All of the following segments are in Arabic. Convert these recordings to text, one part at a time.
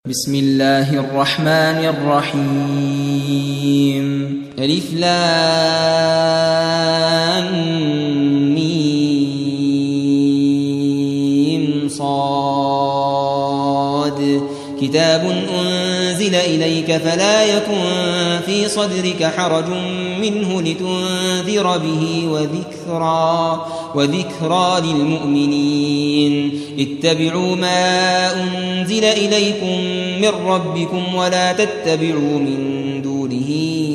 بسم الله الرحمن الرحيم ألف لام ميم صاد كتاب أنزل إليك فلا يكن في صدرك حرج منه لتنذر به وذكرى للمؤمنين اتبعوا ما أنزل إليكم من ربكم ولا تتبعوا من دونه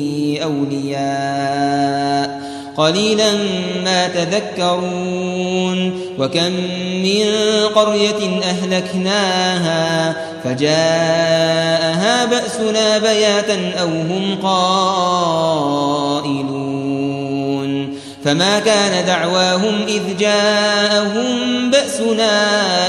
أولياء قليلا ما تذكرون وكم من قرية أهلكناها فجاءها بأسنا بياتا أو هم قائلون فما كان دعواهم إذ جاءهم بأسنا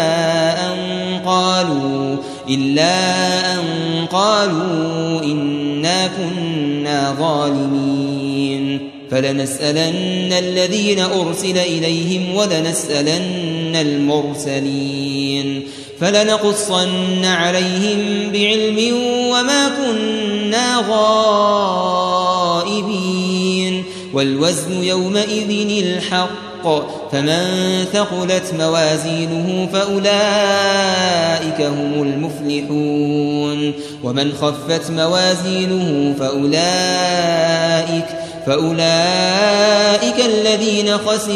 إلا أن قالوا إنا كنا ظالمين فلنسألن الذين أرسل إليهم ولنسألن المرسلين فلنقصن عليهم بعلم وما كنا غائبين والوزن يومئذ الحق فمن ثقلت موازينه فأولئك هم المفلحون ومن خفت موازينه فأولئك الذين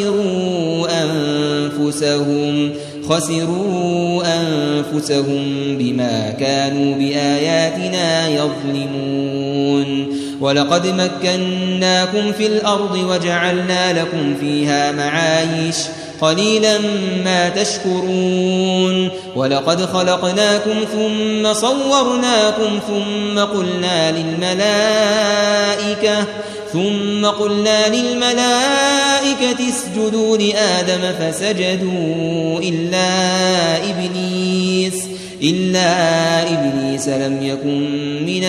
خسروا أنفسهم بما كانوا بآياتنا يظلمون ولقد مكناكم في الأرض وجعلنا لكم فيها معايش قليلا ما تشكرون ولقد خلقناكم ثم صورناكم ثم قلنا للملائكة اسجدوا لآدم فسجدوا إلا إبليس لم يكن من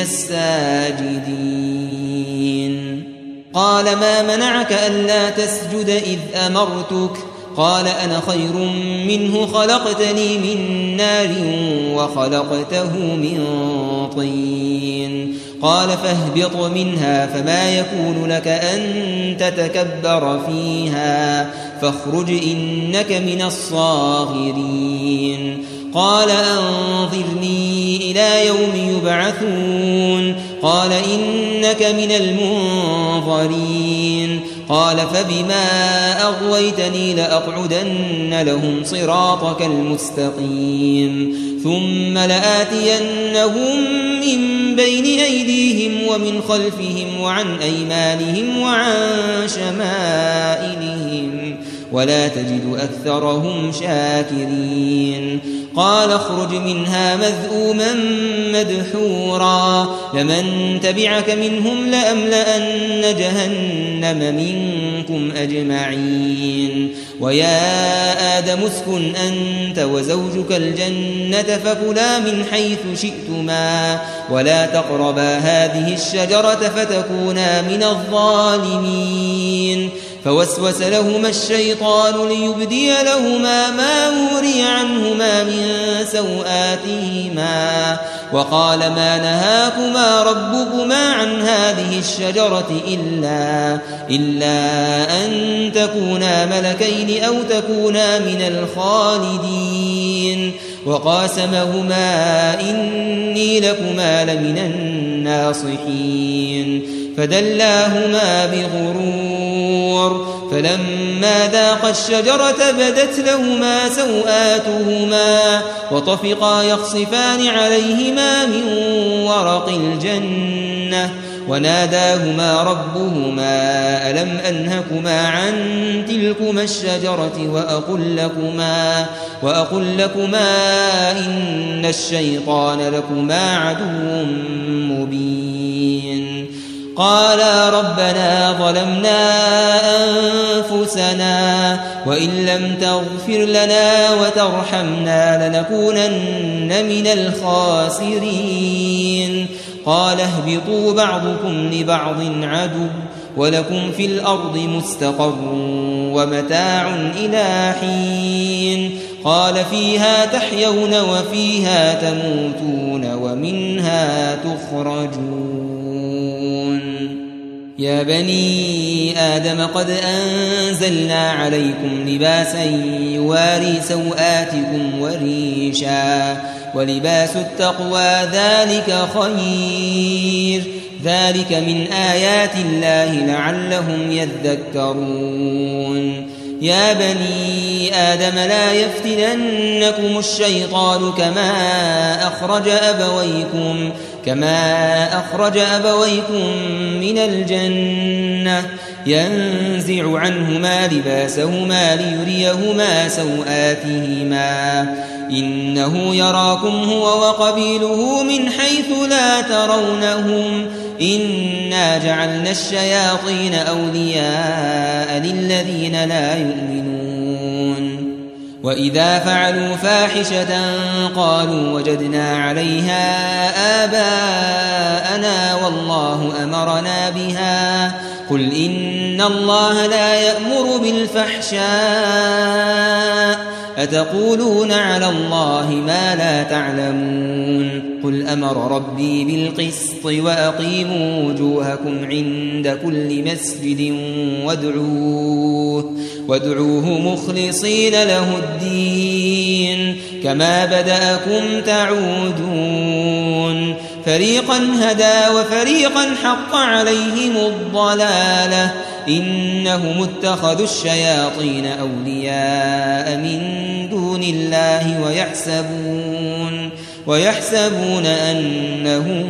الساجدين قال ما منعك ألا تسجد إذ أمرتك قال أنا خير منه خلقتني من نار وخلقته من طين قال فاهبط منها فما يكون لك أن تتكبر فيها فاخرج إنك من الصاغرين قال أنظرني إلى يوم يبعثون قال إنك من المنظرين قال فبما أغويتني لأقعدن لهم صراطك المستقيم ثم لآتينهم من بين أيديهم ومن خلفهم وعن أيمانهم وعن شمائلهم ولا تجد أكثرهم شاكرين قال اخرج منها مذءوما مدحورا لمن تبعك منهم لأملأن جهنم منكم أجمعين ويا آدم اسكن أنت وزوجك الجنة فكلا من حيث شئتما ولا تقربا هذه الشجرة فتكونا من الظالمين فوسوس لهما الشيطان ليبدي لهما ما وري عنهما من سوآتهما وقال ما نهاكما ربكما عن هذه الشجرة إلا أن تكونا ملكين أو تكونا من الخالدين وقاسمهما إني لكما لمن الناصحين فدلاهما بغرور فلما ذاقا الشجرة بدت لهما سوآتهما وطفقا يخصفان عليهما من ورق الجنة وناداهما ربهما ألم أنهكما عن تلكما الشجرة وأقل لكما إن الشيطان لكما عدو مبين قالا ربنا ظلمنا أنفسنا وإن لم تغفر لنا وترحمنا لنكونن من الخاسرين قال اهبطوا بعضكم لبعض عدو ولكم في الأرض مستقر ومتاع إلى حين قال فيها تحيون وفيها تموتون ومنها تخرجون يا بني آدم قد أنزلنا عليكم لباسا يواري سوآتكم وريشا ولباس التقوى ذلك خير ذلك من آيات الله لعلهم يذكرون يا بني آدم لا يفتننكم الشيطان كما أخرج أبويكم من الجنة ينزع عنهما لباسهما ليريهما سوآتهما إنه يراكم هو وقبيله من حيث لا ترونهم إنا جعلنا الشياطين أولياء للذين لا يؤمنون وإذا فعلوا فاحشة قالوا وجدنا عليها آباءنا والله أمرنا بها قل إن الله لا يأمر بالفحشاء أتقولون على الله ما لا تعلمون قل أمر ربي بالقسط وأقيموا وجوهكم عند كل مسجد وادعوه مخلصين له الدين كما بدأكم تعودون فريقا هدى وفريقا حق عليهم الضلالة إنهم اتخذوا الشياطين أولياء من دون الله ويحسبون أنهم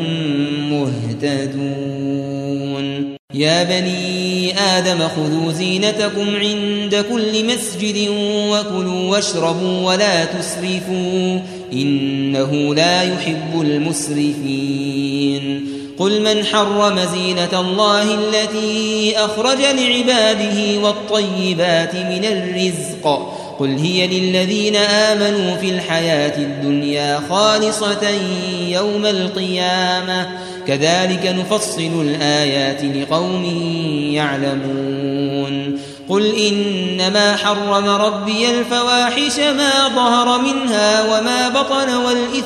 مهتدون يا بني آدم خذوا زينتكم عند كل مسجد وكلوا واشربوا ولا تسرفوا إنه لا يحب المسرفين قل من حرم زينة الله التي أخرج لعباده والطيبات من الرزق قل هي للذين آمنوا في الحياة الدنيا خالصة يوم القيامة كذلك نفصل الآيات لقوم يعلمون قل إنما حرم ربي الفواحش ما ظهر منها وما بطن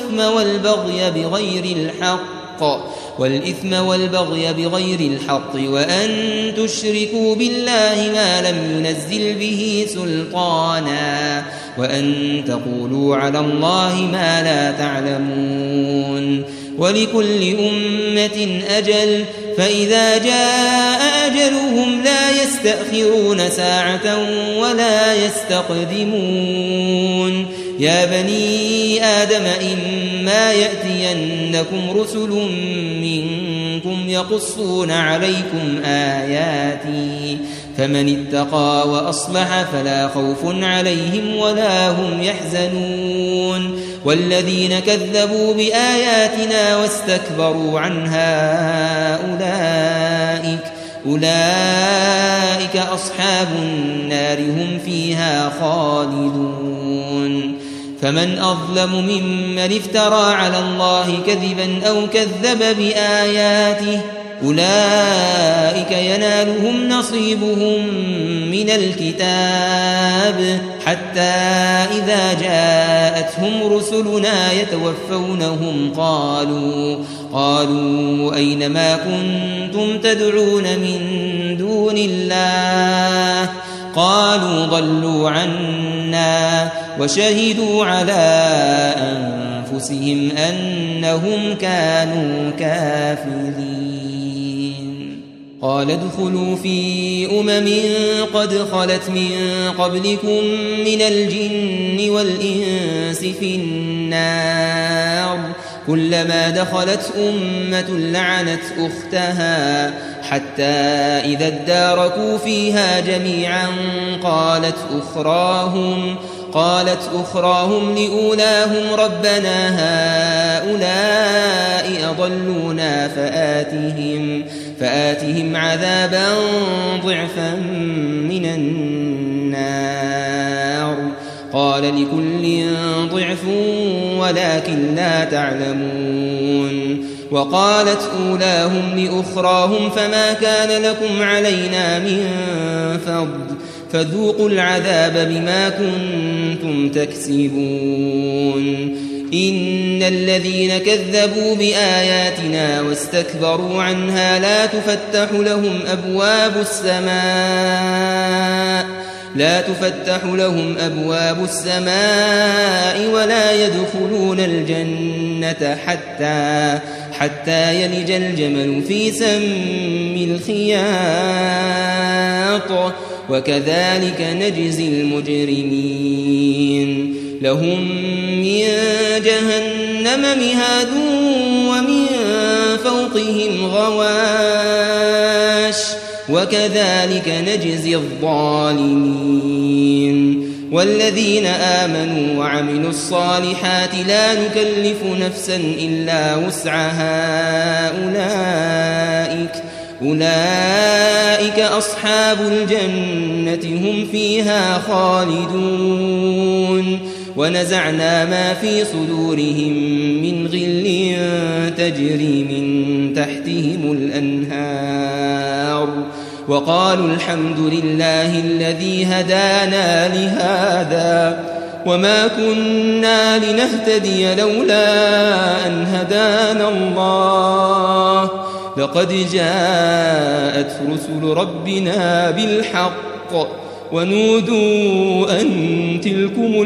والإثم والبغي بغير الحق وأن تشركوا بالله ما لم ينزل به سلطانا وأن تقولوا على الله ما لا تعلمون ولكل أمة أجل فإذا جاء أجلهم لا يستأخرون ساعة ولا يستقدمون يا بني آدم إما يأتينكم رسل منكم يقصون عليكم آياتي فمن اتقى وأصلح فلا خوف عليهم ولا هم يحزنون والذين كذبوا بآياتنا واستكبروا عنها أولئك أصحاب النار هم فيها خالدون فمن أظلم ممن افترى على الله كذبا أو كذب بآياته أولئك ينالهم نصيبهم من الكتاب حتى إذا جاءتهم رسلنا يتوفونهم قالوا أين ما كنتم تدعون من دون الله قالوا ضلوا عنا وشهدوا على أنفسهم أنهم كانوا كافرين قال ادخلوا في قد خلت من قبلكم من الجن والإنس في النار كلما دخلت أمة لعنت أختها حتى إذا اداركوا فيها جميعا قالت أخراهم لأولاهم ربنا هؤلاء أضلونا فآتهم عذابا ضعفا من النار قال لكل ضعف ولكن لا تعلمون وقالت أولاهم لأخراهم فما كان لكم علينا من فضل فذوقوا العذاب بما كنتم تكسبون إن الذين كذبوا بآياتنا واستكبروا عنها لا تفتح لهم أبواب السماء ولا يدخلون الجنة حتى يلج الجمل في سم الخياط وكذلك نجزي المجرمين لهم من جهنم مهاد ومن فوقهم غواش وكذلك نجزي الظالمين والذين آمنوا وعملوا الصالحات لا نكلف نفسا إلا وسعها أولئك أصحاب الجنة هم فيها خالدون ونزعنا ما في صدورهم من غل تجري من تحتهم الأنهار وقالوا الحمد لله الذي هدانا لهذا وما كنا لنهتدي لولا أن هدانا الله لقد جاءت رسل ربنا بالحق ونودوا أن تلكم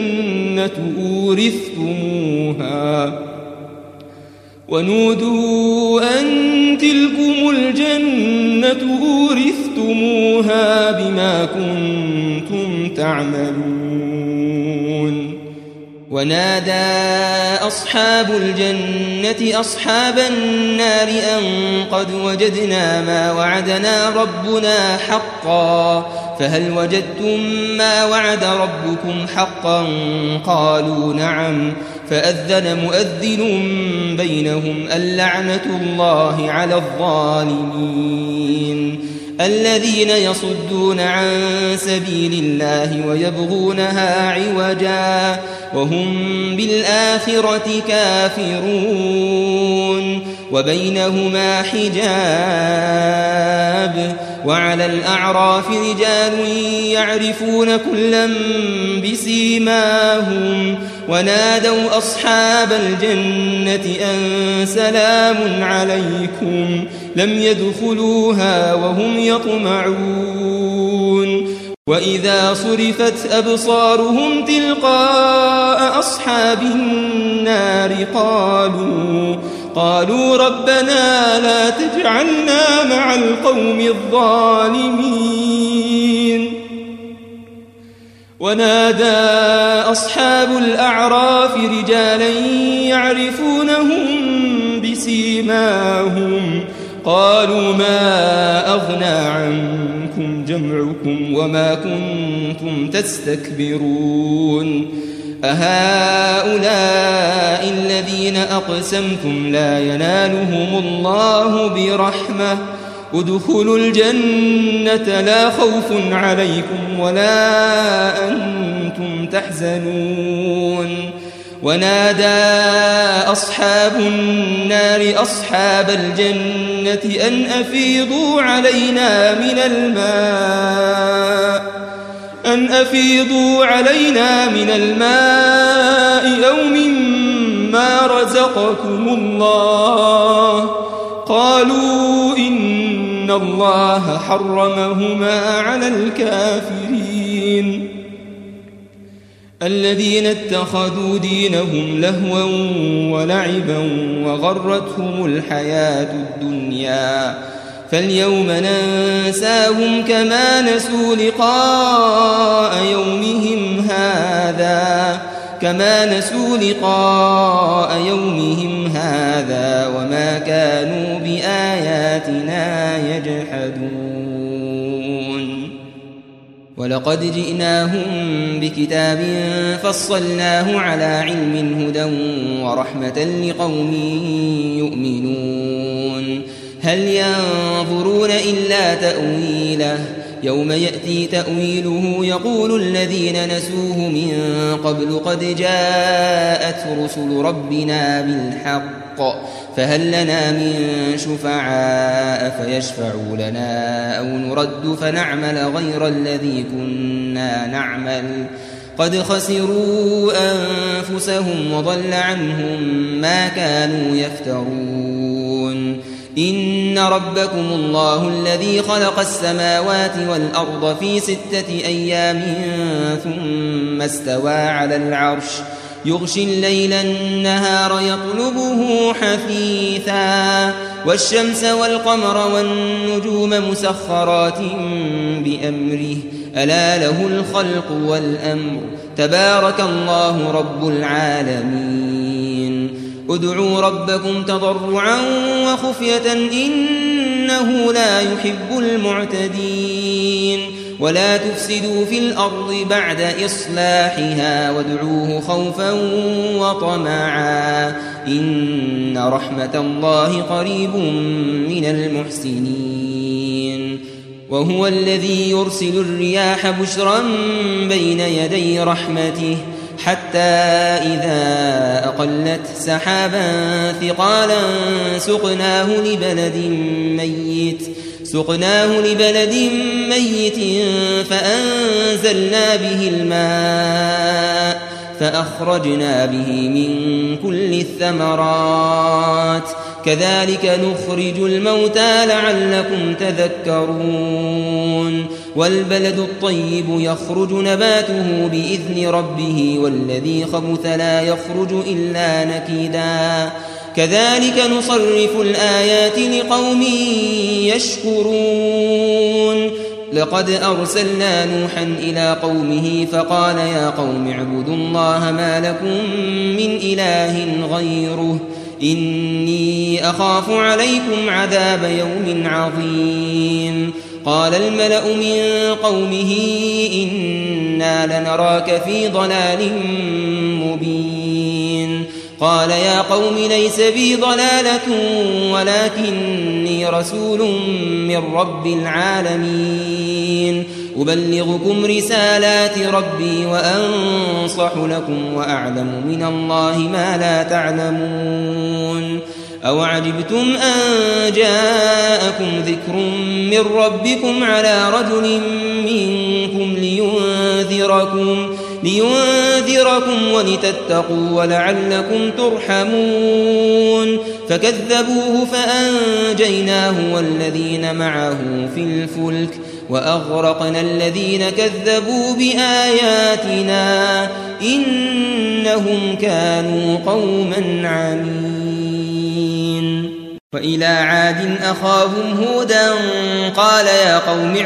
الجنة أورثتموها بما كنتم تعملون ونادى أصحاب الجنة أصحاب النار أن قد وجدنا ما وعدنا ربنا حقا فهل وجدتم ما وعد ربكم حقا قالوا نعم فأذن مؤذن بينهم اللعنة الله على الظالمين الذين يصدون عن سبيل الله ويبغونها عوجا وهم بالآخرة كافرون وبينهما حجاب وعلى الأعراف رجال يعرفون كلا بسيماهم ونادوا أصحاب الجنة أن سلام عليكم لم يدخلوها وهم يطمعون وإذا صرفت أبصارهم تلقاء أصحاب النار قالوا ربنا لا تجعلنا مع القوم الظالمين ونادى أصحاب الأعراف رجالا يعرفونهم بسيماهم قالوا ما أغنى عنكم جمعكم وما كنتم تستكبرون أهؤلاء الذين أقسمتم لا ينالهم الله برحمة ادخلوا الجنة لا خوف عليكم ولا أنتم تحزنون ونادى أصحاب النار أصحاب الجنة أن أفيضوا علينا من الماء أو مما رزقكم الله قالوا إن الله حرمهما على الكافرين الذين اتخذوا دينهم لهوا ولعبا وغرتهم الحياة الدنيا فاليوم ننساهم كما نسوا لقاء يومهم هذا وما كانوا بآياتنا يجحدون ولقد جئناهم بكتاب فصلناه على علم هدى ورحمة لقوم يؤمنون هل ينظرون إلا تأويله يوم يأتي تأويله يقول الذين نسوه من قبل قد جاءت رسل ربنا بالحق فهل لنا من شفعاء فيشفعوا لنا أو نرد فنعمل غير الذي كنا نعمل قد خسروا أنفسهم وضل عنهم ما كانوا يفترون إن ربكم الله الذي خلق السماوات والأرض في 6 أيام ثم استوى على العرش يغشي الليل النهار يطلبه حثيثا والشمس والقمر والنجوم مسخرات بأمره ألا له الخلق والأمر تبارك الله رب العالمين ادعوا ربكم تضرعا وخفية إنه لا يحب المعتدين ولا تفسدوا في الأرض بعد إصلاحها وادعوه خوفا وطمعا إن رحمة الله قريب من المحسنين وهو الذي يرسل الرياح بشرا بين يدي رحمته حتى إذا أقلت سحابا ثقالا سقناه لبلد ميت فأنزلنا به الماء فأخرجنا به من كل الثمرات كذلك نخرج الموتى لعلكم تذكرون والبلد الطيب يخرج نباته بإذن ربه والذي خبث لا يخرج إلا نكدا كذلك نصرف الآيات لقوم يشكرون لقد أرسلنا نوحا إلى قومه فقال يا قوم اعبدوا الله ما لكم من إله غيره إني أخاف عليكم عذاب يوم عظيم قال الملأ من قومه إنا لنراك في ضلال مبين قال يا قوم ليس بي ضلالة ولكني رسول من رب العالمين أبلغكم رسالات ربي وأنصح لكم وأعلم من الله ما لا تعلمون أوعجبتم أن جاءكم ذكر من ربكم على رجل منكم لينذركم ولتتقوا ولعلكم ترحمون فكذبوه فأنجيناه والذين معه في الفلك وأغرقنا الذين كذبوا بآياتنا إنهم كانوا قوما عمين وإلى عاد أخاهم هودا قال يا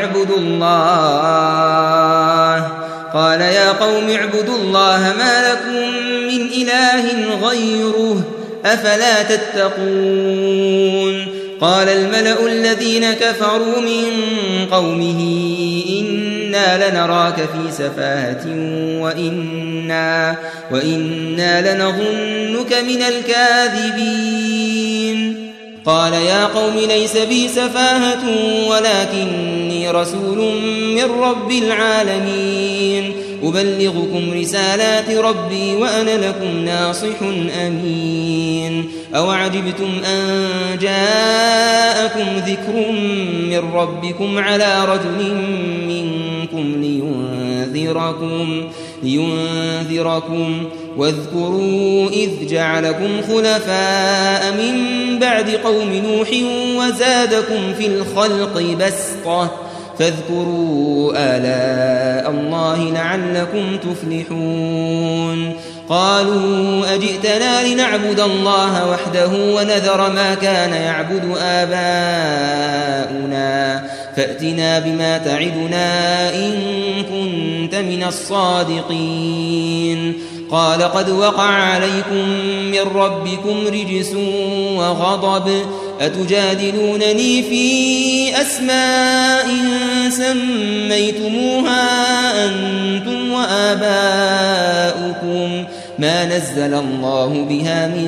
قوم اعبدوا الله ما لكم من إله غيره أفلا تتقون قال الملأ الذين كفروا من قومه إنا لنراك في سفاهة وإنا لنظنك من الكاذبين قال يا قوم ليس بي سفاهة ولكني رسول من رب العالمين أبلغكم رسالات ربي وأنا لكم ناصح أمين أوعجبتم أن جاءكم ذكر من ربكم على رجل منكم لينذركم واذكروا إذ جعلكم خلفاء من بعد قوم نوح وزادكم في الخلق بسطة فاذكروا آلاء الله لعلكم تفلحون قالوا أجئتنا لنعبد الله وحده ونذر ما كان يعبد آباؤنا فأتنا بما تعدنا إن كنت من الصادقين قال قد وقع عليكم من ربكم رجس وغضب أتجادلونني في أسماء سميتموها أنتم وآباؤكم ما نزل الله بها من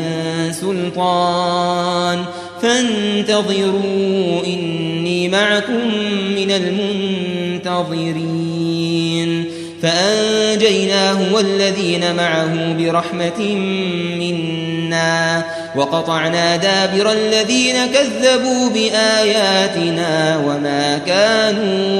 سلطان فانتظروا إني معكم من ناظرين فأنجيناه والذين معه برحمة منا وقطعنا دابر الذين كذبوا بآياتنا وما كانوا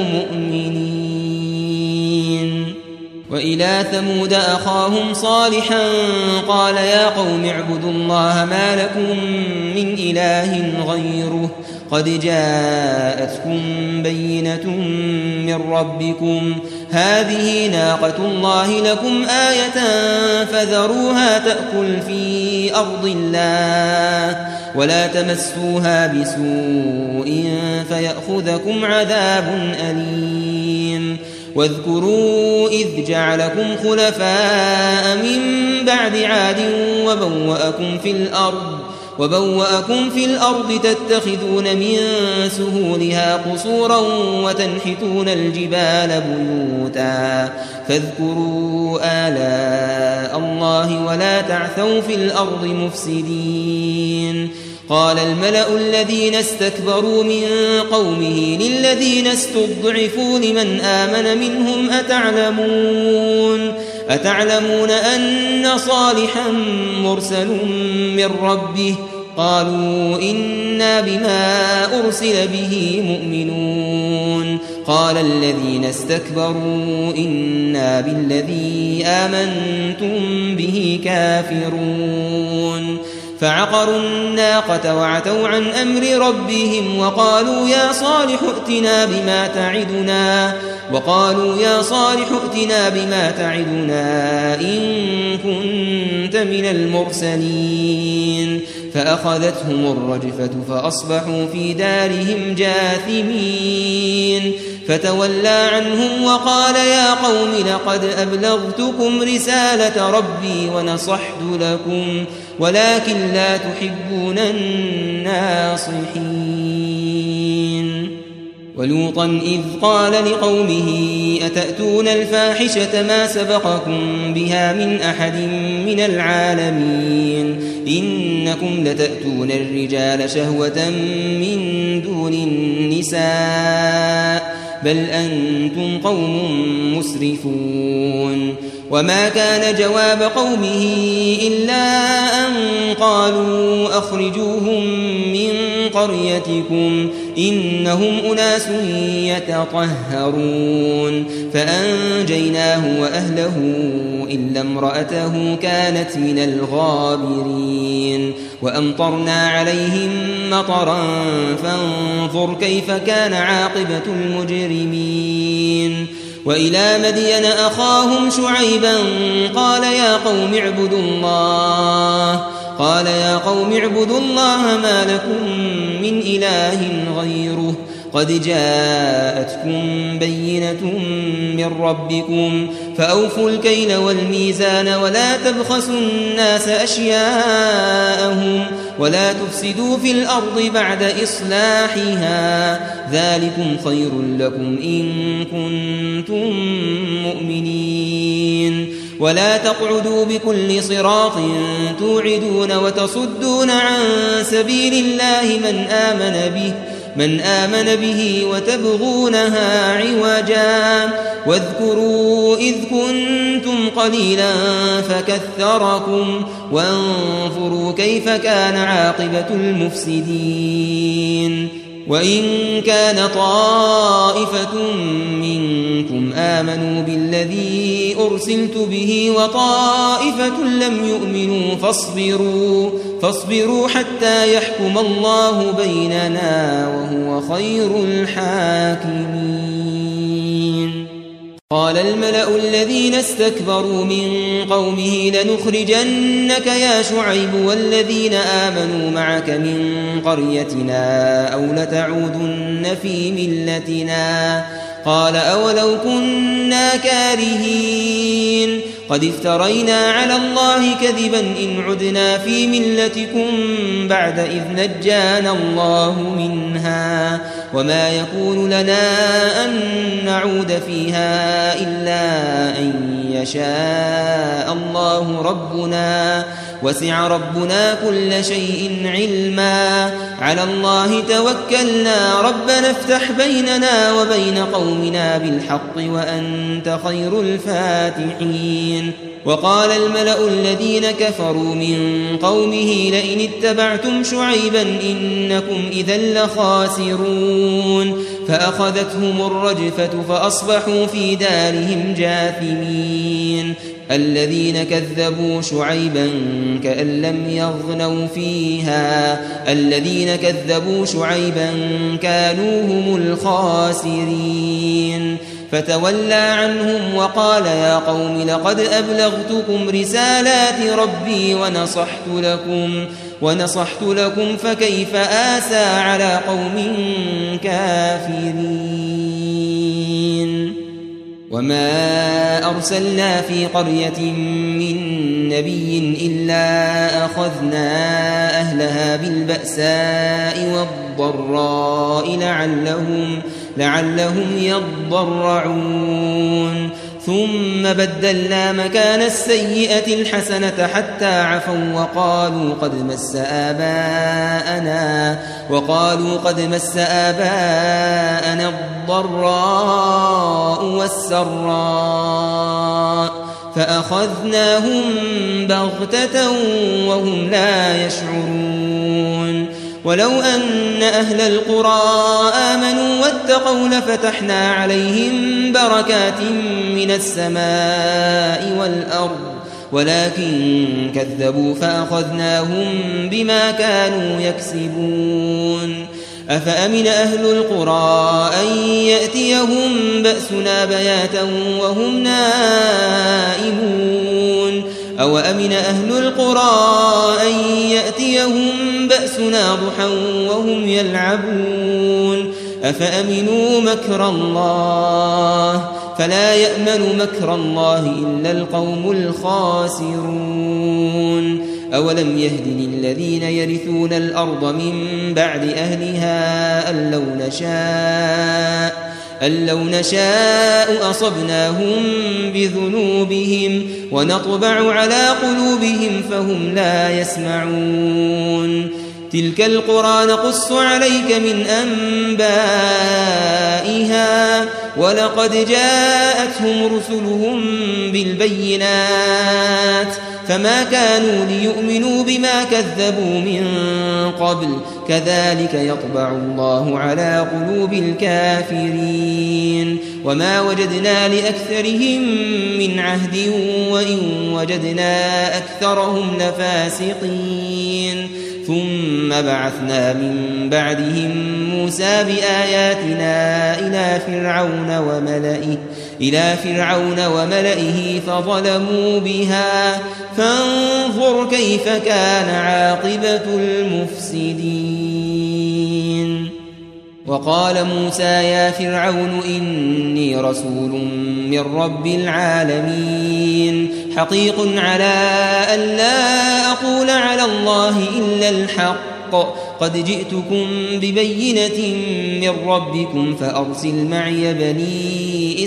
مؤمنين. وإلى ثمود أخاهم صالحا قال يا قوم اعبدوا الله ما لكم من إله غيره قد جاءتكم بينة من ربكم هذه ناقة الله لكم آية فذروها تأكل في أرض الله ولا تمسوها بسوء فيأخذكم عذاب أليم. واذكروا إذ جعلكم خلفاء من بعد عاد وبوأكم في الأرض تتخذون من سهولها قصورا وتنحتون الجبال بيوتا فاذكروا آلاء الله ولا تعثوا في الأرض مفسدين. قال الملأ الذين استكبروا من قومه للذين استضعفوا لمن آمن منهم أتعلمون أن صالحا مرسل من ربه قالوا إنا بما أرسل به مؤمنون. قال الذين استكبروا إنا بالذي آمنتم به كافرون. فعقروا الناقة وعتوا عن أمر ربهم وقالوا يا صالح ائتنا بما تعدنا إن كنت من المرسلين. فأخذتهم الرجفة فأصبحوا في دارهم جاثمين. فتولى عنهم وقال يا قوم لقد أبلغتكم رسالة ربي ونصحت لكم ولكن لا تحبون الناصحين. ولوطا إذ قال لقومه أتأتون الفاحشة ما سبقكم بها من أحد من العالمين إنكم لتأتون الرجال شهوة من دون النساء بل أنتم قوم مسرفون. وما كان جواب قومه إلا أن قالوا أخرجوهم من قريتكم إنهم أناس يتطهرون. فأنجيناه وأهله إلا امرأته كانت من الغابرين. وأمطرنا عليهم مطرا فانظر كيف كان عاقبة المجرمين. وإلى مدين أخاهم شعيبا قال يا قوم اعبدوا الله ما لكم من إله غيره قد جاءتكم بينة من ربكم فأوفوا الكيل والميزان ولا تبخسوا الناس أشياءهم ولا تفسدوا في الأرض بعد إصلاحها ذلكم خير لكم إن كنتم مؤمنين. ولا تقعدوا بكل صراط توعدون وتصدون عن سبيل الله من آمن به وتبغونها عوجا واذكروا إذ كنتم قليلا فكثركم وانظروا كيف كان عاقبة المفسدين. وإن كان طائفة منكم آمنوا بالذي أرسلت به وطائفة لم يؤمنوا فاصبروا حتى يحكم الله بيننا وهو خير الحاكمين. قال الملأ الذين استكبروا من قومه لنخرجنك يا شعيب والذين آمنوا معك من قريتنا أو لتعودن في ملتنا قال أولو كنا كارهين قد افترينا على الله كذبا إن عدنا في ملتكم بعد إذ نجانا الله منها وما يكون لنا أن نعود فيها إلا أن يشاء الله ربنا وسع ربنا كل شيء علما على الله توكلنا ربنا افتح بيننا وبين قومنا بالحق وأنت خير الفاتحين. وقال الملأ الذين كفروا من قومه لئن اتبعتم شعيبا إنكم إذا لخاسرون فأخذتهم الرجفة فأصبحوا في دارهم جاثمين. الذين كذبوا شعيبا كأن لم يغنوا فيها الذين كذبوا شعيبا كانوا هم الخاسرين. فتولى عنهم وقال يا قوم لقد أبلغتكم رسالات ربي ونصحت لكم فكيف آسى على قوم كافرين. وما أرسلنا في قرية من نبي إلا أخذنا أهلها بالبأساء والضراء لعلهم يضرعون ثم بدلنا مكان السيئة الحسنة حتى عفوا وقالوا قد مس آباءنا الضراء والسراء فأخذناهم بغتة وهم لا يشعرون. ولو أن أهل القرى آمنوا واتقوا لفتحنا عليهم بركات من السماء والأرض ولكن كذبوا فأخذناهم بما كانوا يكسبون. أفأمن أهل القرى أن يأتيهم بأسنا بياتا وهم نائمون أو أمن أهل القرى أن يأتيهم بأسنا ضحى وهم يلعبون. أفأمنوا مكر الله فلا يأمن مكر الله إلا القوم الخاسرون. أولم يهد للذين يرثون الأرض من بعد أهلها أن لو نشاء أصبناهم بذنوبهم ونطبع على قلوبهم فهم لا يسمعون. تلك القرى نقص عليك من أنبائها ولقد جاءتهم رسلهم بالبينات فما كانوا ليؤمنوا بما كذبوا من قبل كذلك يطبع الله على قلوب الكافرين. وما وجدنا لأكثرهم من عهد وإن وجدنا أكثرهم لفاسقين. ثم بعثنا من بعدهم موسى بآياتنا إلى فرعون وملئه فظلموا بها فانظر كيف كان عاقبة المفسدين. وقال موسى يا فرعون إني رسول من رب العالمين حقيق على أن لا أقول على الله إلا الحق قد جئتكم ببينة من ربكم فأرسل معي بني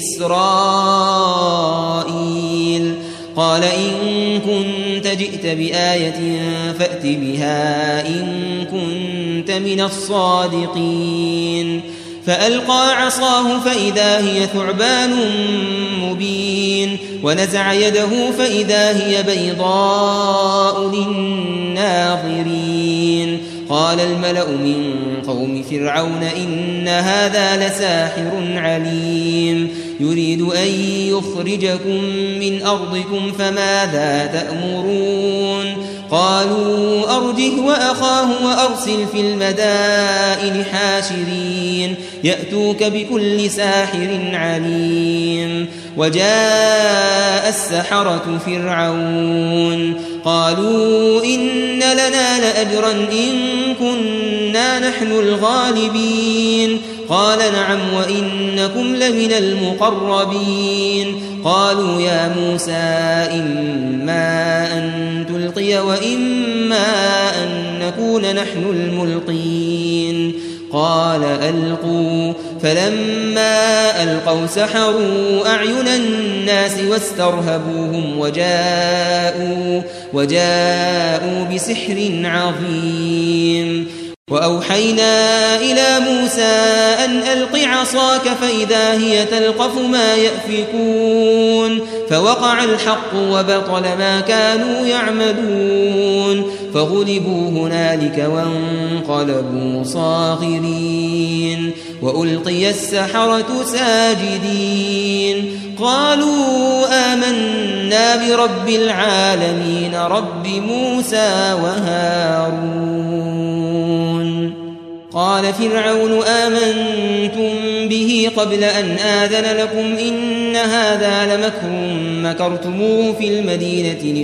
إسرائيل. قال إن كنت جئت بآية فأت بها إن كنت من الصادقين. فألقى عصاه فإذا هي ثعبان مبين ونزع يده فإذا هي بيضاء للناظرين. قال الملأ من قوم فرعون إن هذا لساحر عليم يريد أن يخرجكم من أرضكم فماذا تأمرون. قالوا أرجه وأخاه وأرسل في المدائن حاشرين يأتوك بكل ساحر عليم. وجاء السحرة فرعون قالوا إن لنا لأجرا إن كنا نحن الغالبين. قال نعم وإنكم لمن المقربين. قالوا يا موسى إما أن تلقي وإما أن نكون نحن الملقين. قال ألقوا فلما ألقوا سحروا أعين الناس واسترهبوهم وجاءوا بسحر عظيم وأوحينا إلى موسى أن ألق عصاك فإذا هي تلقف ما يأفكون فوقع الحق وبطل ما كانوا يعملون فغلبوا هنالك وانقلبوا صاغرين وألقي السحرة ساجدين قالوا آمنا برب العالمين رب موسى وهارون قال فرعون آمنتم به قبل أن آذن لكم إن هذا لمكر مكرتموه في المدينة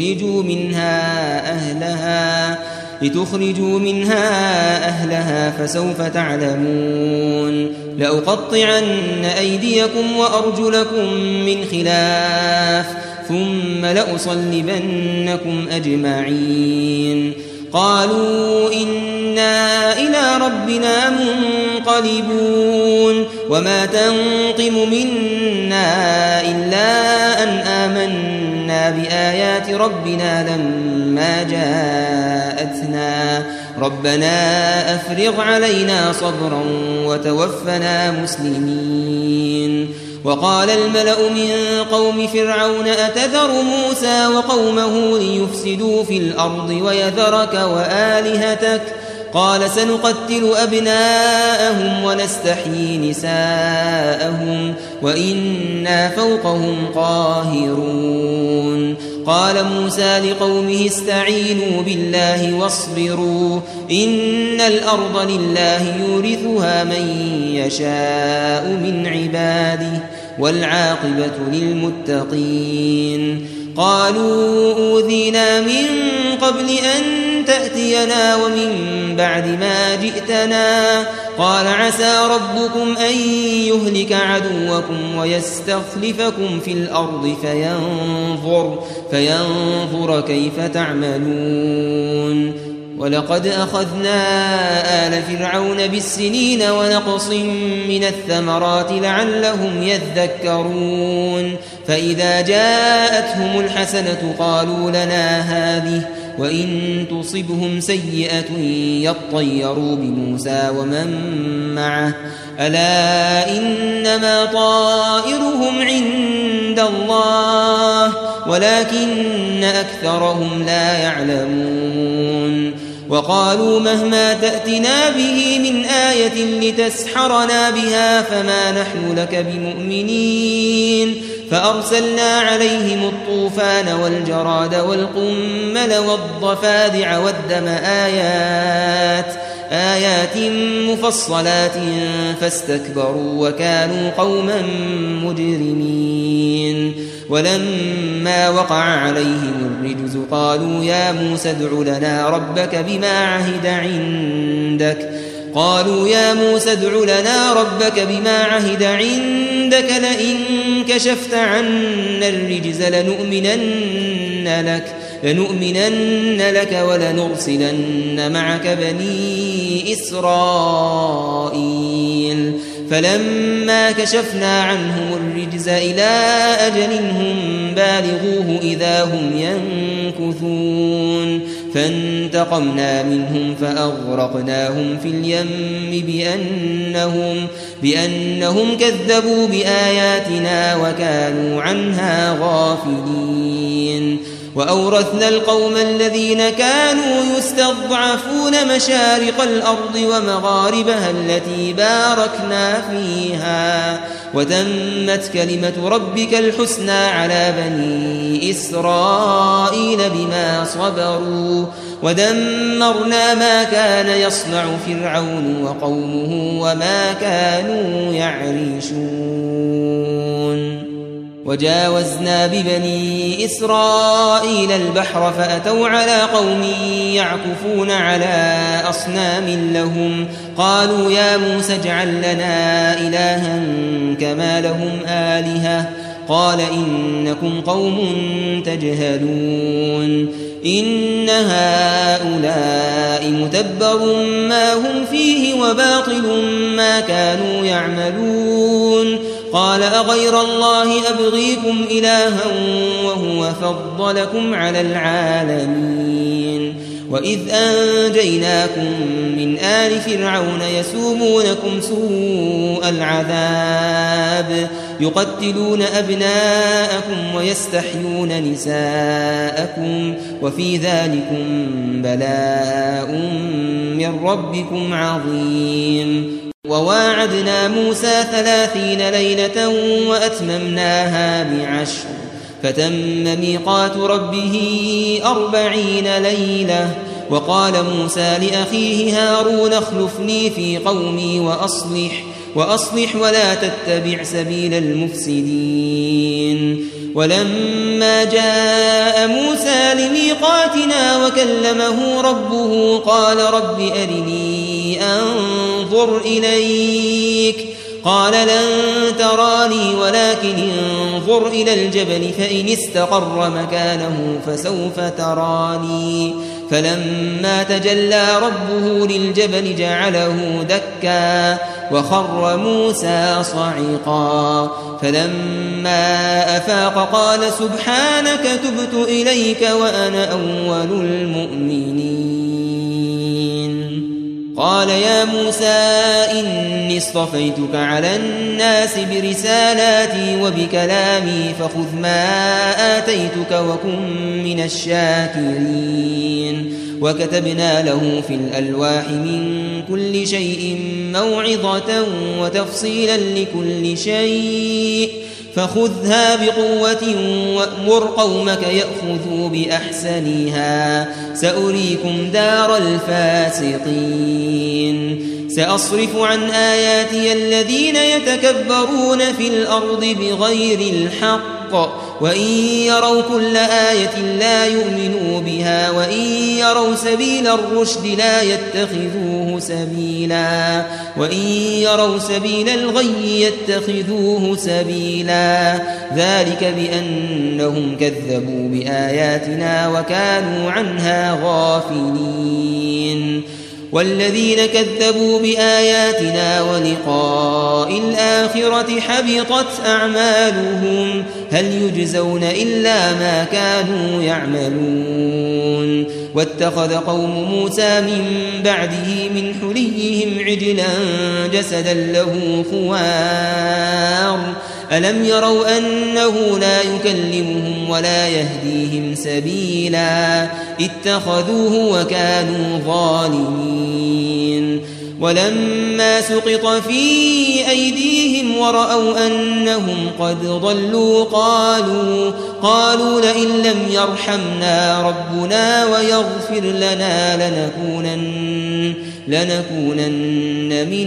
لتخرجوا منها أهلها فسوف تعلمون لأقطعن أيديكم وأرجلكم من خلاف ثم لأصلبنكم أجمعين قالوا إنا إلى ربنا منقلبون وما تنقم منا إلا أن آمنا بآيات ربنا لما جاءتنا ربنا أفرغ علينا صبرا وتوفنا مسلمين وقال الملأ من قوم فرعون أتذر موسى وقومه ليفسدوا في الأرض ويذرك وآلهتك قال سنقتل أبناءهم ونستحيي نساءهم وإنا فوقهم قاهرون قال موسى لقومه استعينوا بالله واصبروا إن الأرض لله يورثها من يشاء من عباده والعاقبة للمتقين قالوا أوذينا من قبل أن تأتينا ومن بعد ما جئتنا قال عسى ربكم أن يهلك عدوكم ويستخلفكم في الأرض فينظر كيف تعملون ولقد أخذنا آل فرعون بالسنين ونقص من الثمرات لعلهم يذكرون فإذا جاءتهم الحسنة قالوا لنا هذه وإن تصبهم سيئة يطيروا بموسى ومن معه ألا إنما طائرهم عند الله ولكن أكثرهم لا يعلمون وقالوا مهما تأتنا به من آية لتسحرنا بها فما نحن لك بمؤمنين فأرسلنا عليهم الطوفان والجراد والقمل والضفادع والدم آيات مفصلات فاستكبروا وكانوا قوما مجرمين ولما وقع عليهم الرجز قالوا يا موسى ادع لنا ربك بما عهد عندك لئن كشفت عنا الرجز لنؤمنن لك ولنرسلن معك بني إسرائيل فلما كشفنا عنهم الرجز إلى أجل هم بالغوه إذا هم ينكثون فانتقمنا منهم فأغرقناهم في اليم بأنهم كذبوا بآياتنا وكانوا عنها غافلين وأورثنا القوم الذين كانوا يستضعفون مشارق الأرض ومغاربها التي باركنا فيها وتمت كلمة ربك الحسنى على بني إسرائيل بما صبروا ودمرنا ما كان يصنع فرعون وقومه وما كانوا يعرشون وجاوزنا ببني إسرائيل البحر فأتوا على قوم يعكفون على أصنام لهم قالوا يا موسى اجعل لنا إلها كما لهم آلهة قال إنكم قوم تجهلون إن هؤلاء متبر ما هم فيه وباطل ما كانوا يعملون قال أغير الله أبغيكم إلها وهو فضلكم على العالمين وإذ أنجيناكم من آل فرعون يسومونكم سوء العذاب يقتلون أبناءكم ويستحيون نساءكم وفي ذلكم بلاء من ربكم عظيم وواعدنا موسى 30 ليلة وأتممناها ب10 فتم ميقات ربه 40 ليلة وقال موسى لأخيه هارون اخلفني في قومي وأصلح ولا تتبع سبيل المفسدين ولما جاء موسى لميقاتنا وكلمه ربه قال رب أرني أنظر إليك قال لن تراني ولكن انظر إلى الجبل فإن استقر مكانه فسوف تراني فلما تجلى ربه للجبل جعله دكا وخر موسى صعقا فلما أفاق قال سبحانك تبت إليك وأنا أول المؤمنين قال يا موسى إني اصطفيتك على الناس برسالاتي وبكلامي فخذ ما آتيتك وكن من الشاكرين وكتبنا له في الألواح من كل شيء موعظة وتفصيلا لكل شيء فخذها بقوة وأمر قومك يأخذوا بأحسنها سأريكم دار الفاسقين سأصرف عن آياتي الذين يتكبرون في الأرض بغير الحق وإن يروا كل آية لا يؤمنوا بها وإن يروا سبيل الرشد لا يتخذوه سبيلا وإن يروا سبيل الغي يتخذوه سبيلا ذلك بأنهم كذبوا بآياتنا وكانوا عنها غافلين والذين كذبوا بآياتنا ولقاء الآخرة حبطت أعمالهم هل يجزون إلا ما كانوا يعملون واتخذ قوم موسى من بعده من حليهم عجلا جسدا له خوار ألم يروا أنه لا يكلمهم ولا يهديهم سبيلا اتخذوه وكانوا ظالمين ولما سقط في أيديهم ورأوا أنهم قد ضلوا قالوا لئن لم يرحمنا ربنا ويغفر لنا لنكونن من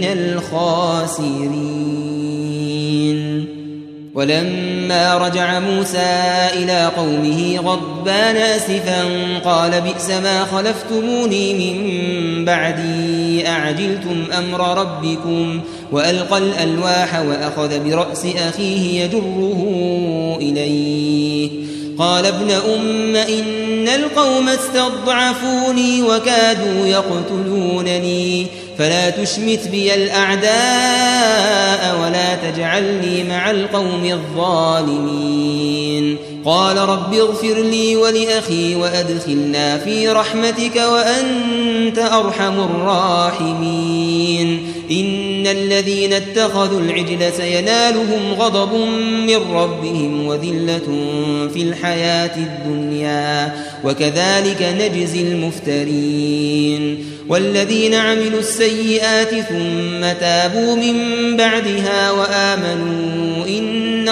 الخاسرين ولما رجع موسى إلى قومه غضبان آسفا قال بئس ما خلفتموني من بعدي أعجلتم أمر ربكم وألقى الألواح وأخذ برأس أخيه يجره إليه قال ابن أم إن القوم استضعفوني وكادوا يقتلونني فلا تشمت بي الأعداء ولا تجعلني مع القوم الظالمين قال رب اغفر لي ولأخي وأدخلنا في رحمتك وأنت أرحم الراحمين إن الذين اتخذوا العجل سينالهم غضب من ربهم وذلة في الحياة الدنيا وكذلك نجزي المفترين والذين عملوا السيئات ثم تابوا من بعدها وآمنوا إن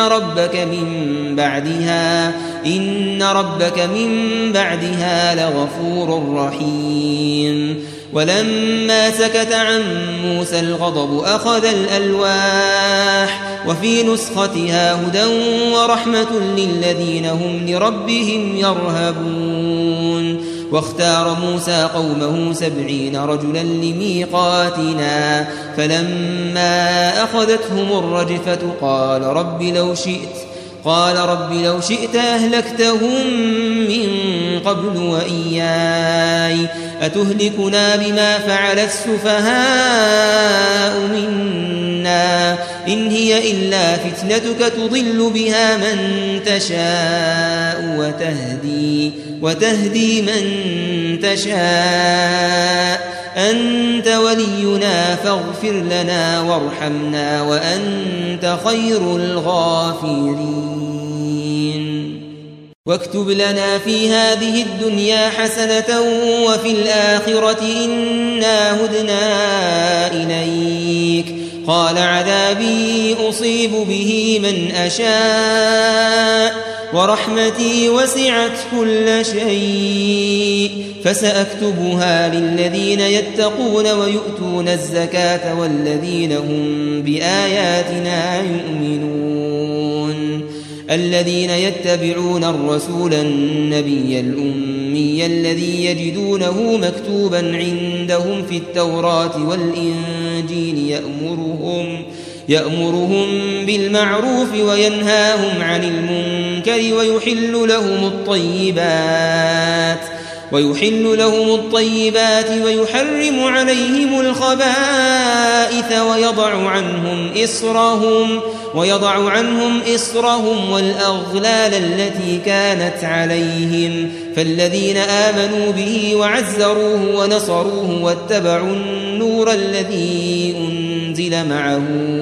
ربك من بعدها لغفور رحيم ولما سكت عن موسى الغضب أخذ الألواح وفي نسختها هدى ورحمة للذين هم لربهم يرهبون واختار موسى قومه 70 رجلا لميقاتنا فلما أخذتهم الرجفة قال قال رب لو شئت أهلكتهم من قبل وإياي أتهلكنا بما فعل السفهاء منا إن هي إلا فتنتك تضل بها من تشاء وتهدي من تشاء أنت ولينا فاغفر لنا وارحمنا وأنت خير الغافرين واكتب لنا في هذه الدنيا حسنة وفي الآخرة إنا هدنا إليك قال عذابي أصيب به من أشاء ورحمتي وسعت كل شيء فسأكتبها للذين يتقون ويؤتون الزكاة والذين هم بآياتنا يؤمنون الذين يتبعون الرسول النبي الأمي الذي يجدونه مكتوبا عندهم في التوراة والإنجيل يأمرهم بالمعروف وينهاهم عن المنكر ويحل لهم الطيبات ويحرم عليهم الخبائث ويضع عنهم إصرهم والأغلال التي كانت عليهم فالذين آمنوا به وعزروه ونصروه واتبعوا النور الذي أنزل معه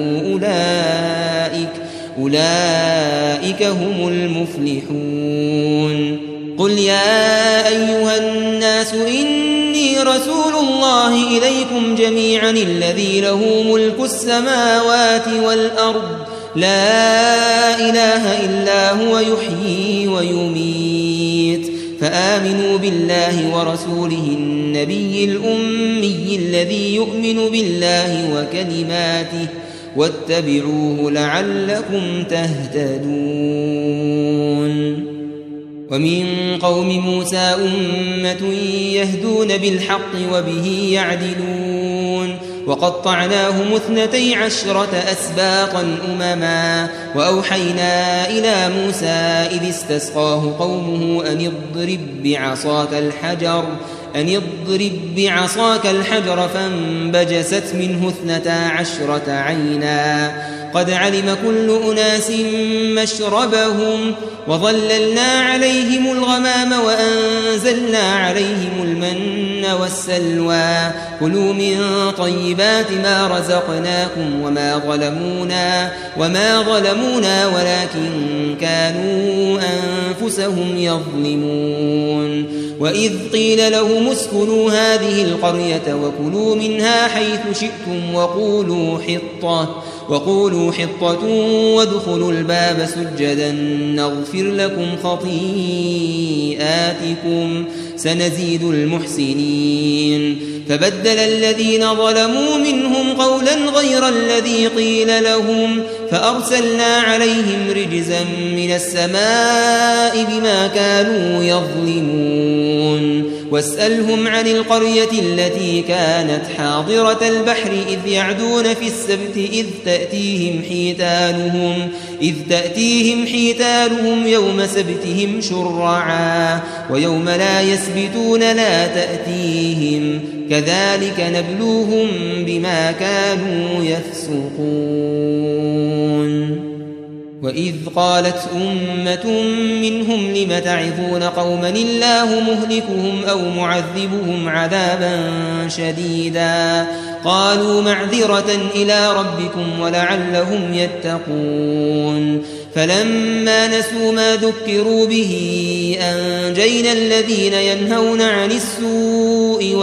أولئك هم المفلحون قل يا أيها الناس إني رسول الله إليكم جميعا الذي له ملك السماوات والأرض لا إله إلا هو يحيي ويميت فآمنوا بالله ورسوله النبي الأمي الذي يؤمن بالله وكلماته واتبعوه لعلكم تهتدون ومن قوم موسى أمة يهدون بالحق وبه يعدلون وقطعناهم 12 أسباطا أمما وأوحينا إلى موسى إذ استسقاه قومه أن اضرب بعصاك الحجر فانبجست منه 12 عينا قد علم كل أناس مشربهم وظللنا عليهم الغمام وأنزلنا عليهم المن والسلوى كلوا من طيبات ما رزقناكم وما ظلمونا ولكن كانوا أنفسهم يظلمون وإذ قيل لهم اسكنوا هذه القرية وكلوا منها حيث شئتم وقولوا حطة وادخلوا الباب سجدا نغفر لكم خطيئاتكم سنزيد المحسنين فبدل الذين ظلموا منهم قولا غير الذي قيل لهم فأرسلنا عليهم رجزا من السماء بما كانوا يظلمون واسألهم عن القرية التي كانت حاضرة البحر إذ يعدون في السبت إذ تأتيهم حيتانهم يوم سبتهم شرعا ويوم لا يسبتون لا تأتيهم كذلك نبلوهم بما كانوا يفسقون وإذ قالت أمة منهم لم تعظون قوما الله مهلكهم أو معذبهم عذابا شديدا قالوا معذرة إلى ربكم ولعلهم يتقون فلما نسوا ما ذكروا به أنجينا الذين ينهون عن السوء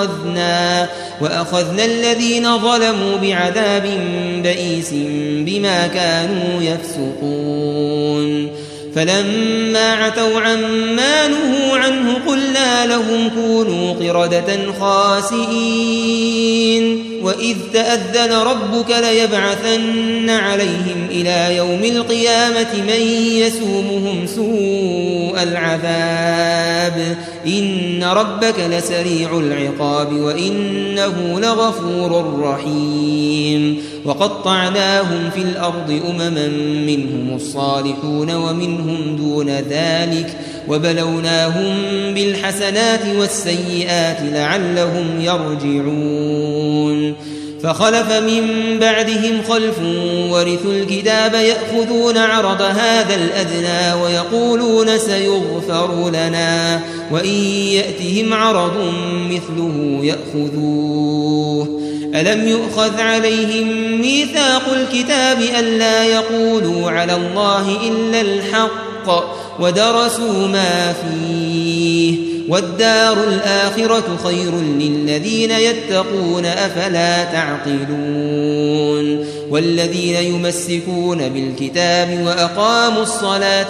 وأخذنا الذين ظلموا بعذاب بئيس بما كانوا يفسقون فلما عتوا عما نهوا عنه قلنا لهم كونوا قردة خاسئين وإذ تأذن ربك ليبعثن عليهم إلى يوم القيامة من يسومهم سوء العذاب إن ربك لسريع العقاب وإنه لغفور رحيم وقطعناهم في الأرض أمما منهم الصالحون ومنهم دون ذلك وبلوناهم بالحسنات والسيئات لعلهم يرجعون فخلف من بعدهم خلف ورثوا الكتاب يأخذون عرض هذا الأدنى ويقولون سيغفر لنا وإن يأتهم عرض مثله يأخذوه ألم يؤخذ عليهم ميثاق الكتاب ألا يقولوا على الله إلا الحق ودرسوا ما فيه والدار الآخرة خير للذين يتقون أفلا تعقلون والذين يمسكون بالكتاب وأقاموا الصلاة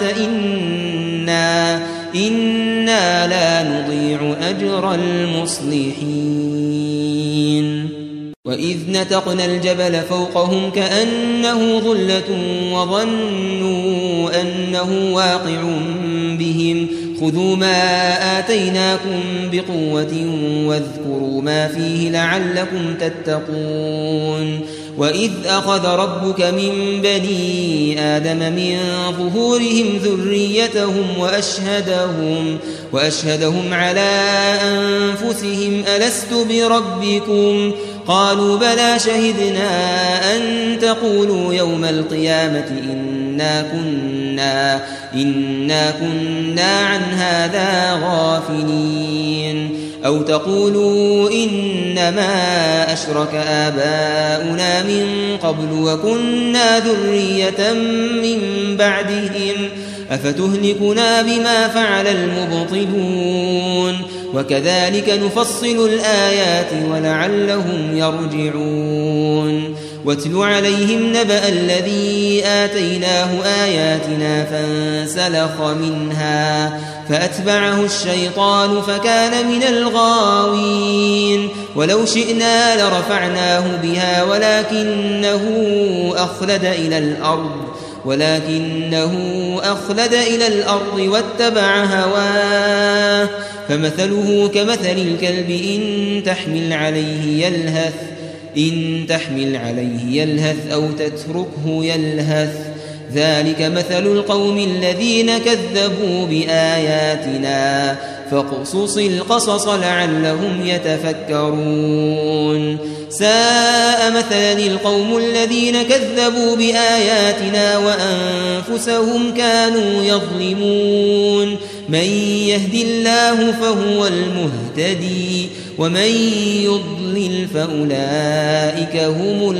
إنا لا نضيع أجر المصلحين وإذ نتقنا الجبل فوقهم كأنه ظلة وظنوا أنه واقع بهم خذوا ما آتيناكم بقوة واذكروا ما فيه لعلكم تتقون وإذ أخذ ربك من بني آدم من ظهورهم ذريتهم وأشهدهم على أنفسهم ألست بربكم قالوا بلى شهدنا أن تقولوا يوم القيامة إنا كنا عن هذا غافلين أو تقولوا إنما أشرك آباؤنا من قبل وكنا ذرية من بعدهم أفتهلكنا بما فعل المبطلون وكذلك نفصل الآيات ولعلهم يرجعون واتل عليهم نبأ الذي آتيناه آياتنا فانسلخ منها فأتبعه الشيطان فكان من الغاوين ولو شئنا لرفعناه بها ولكنه أخلد إلى الأرض واتبع هواه فمثله كمثل الكلب إن تحمل عليه يلهث أو تتركه يلهث ذلك مثل القوم الذين كذبوا بآياتنا فاقصص القصص لعلهم يتفكرون ساء مثلا القوم الذين كذبوا بآياتنا وأنفسهم كانوا يظلمون من يهد الله فهو المهتدي ومن يضلل فأولئك هم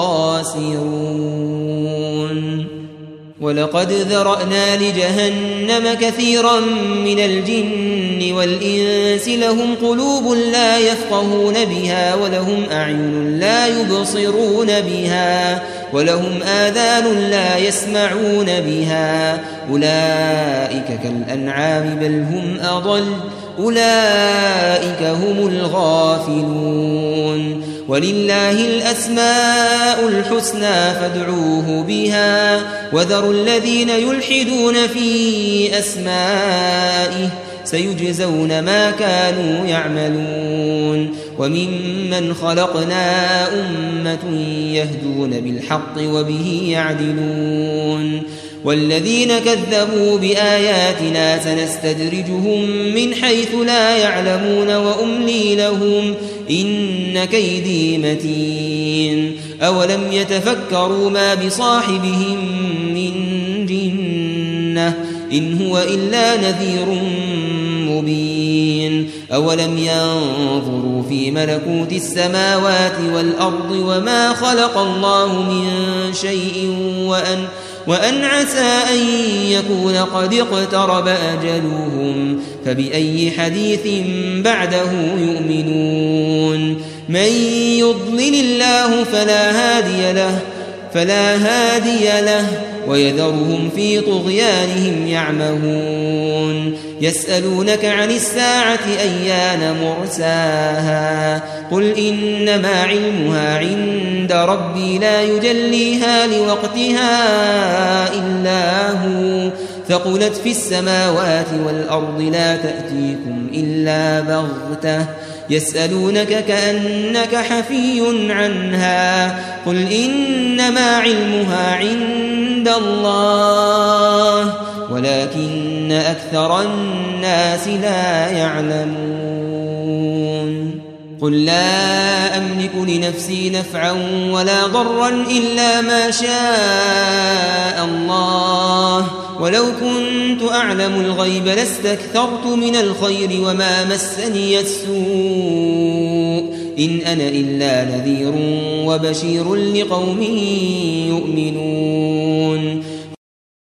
الخاسرون ولقد ذرأنا لجهنم كثيرا من الجن والإنس لهم قلوب لا يفقهون بها ولهم أعين لا يبصرون بها ولهم آذان لا يسمعون بها أولئك كالأنعام بل هم أضل أولئك هم الغافلون ولله الأسماء الحسنى فادعوه بها وذروا الذين يلحدون في أسمائه سيجزون ما كانوا يعملون وممن خلقنا أمة يهدون بالحق وبه يعدلون والذين كذبوا بآياتنا سنستدرجهم من حيث لا يعلمون وأملي لهم إن كيدي متين أولم يتفكروا ما بصاحبهم من جنة إن هو إلا نذير مبين أولم ينظروا في ملكوت السماوات والأرض وما خلق الله من شيء وأن عسى أن يكون قد اقترب أجلهم فبأي حديث بعده يؤمنون من يضلل الله فلا هادي له ويذرهم في طغيانهم يعمهون يسألونك عن الساعة أيان مرساها قل إنما علمها عند ربي لا يجليها لوقتها إلا هو ثقلت في السماوات والأرض لا تأتيكم إلا بغتة يسألونك كأنك حفي عنها قل إنما علمها عند الله ولكن أكثر الناس لا يعلمون قل لا أملك لنفسي نفعا ولا ضرا إلا ما شاء الله ولو كنت أعلم الغيب لاستكثرت من الخير وما مسني السوء إن أنا إلا نذير وبشير لقوم يؤمنون